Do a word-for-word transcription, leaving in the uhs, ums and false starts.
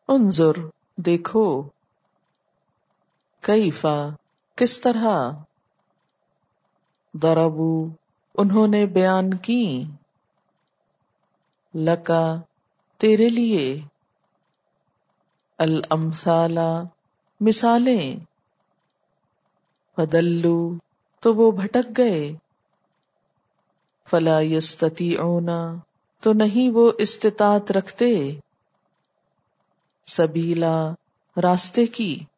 उन्जुर देखो, कैफा किस तरह, दरबू उन्होंने बयान की, लका तेरे लिए, अल अमसाला मिसालें, फदल्लू तो वो भटक गए, फला यस्ततीऊना तो नहीं वो इस्तिताअत रखते, सबीला रास्ते की,